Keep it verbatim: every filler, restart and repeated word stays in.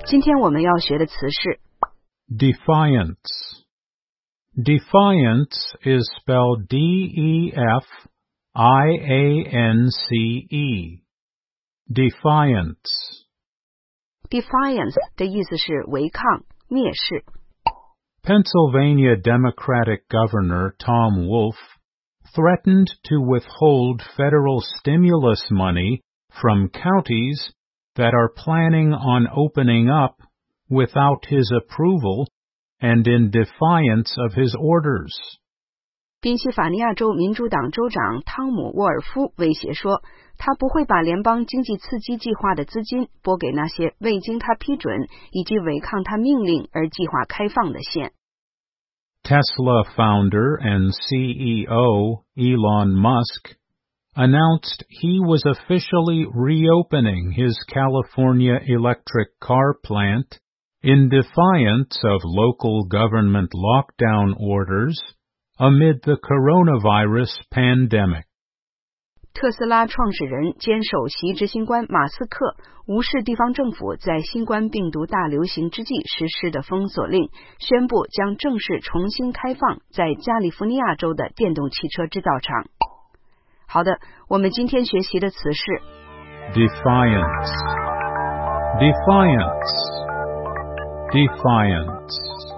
今天我们要学的词是 Defiance. Defiance is spelled D E F I A N C E. Defiance. defiance 的意思是违抗、蔑视。 Pennsylvania Democratic Governor Tom Wolf threatened to withhold federal stimulus money from counties that are planning on opening up without his approval and in defiance of his orders. 宾夕法尼亚州民主党州长汤姆·沃尔夫威胁说，他不会把联邦经济刺激计划的资金拨给那些未经他批准以及违抗他命令而计划开放的县。 Tesla founder and C E O Elon Musk announced he was officially reopening his California electric car plant in defiance of local government lockdown orders amid the coronavirus pandemic. 特斯拉创始人兼首席执行官马斯克无视地方政府在新冠病毒大流行之际实施的封锁令，宣布将正式重新开放在加利福尼亚州的电动汽车制造厂。好的，我们今天学习的词是 Defiance. Defiance. Defiance.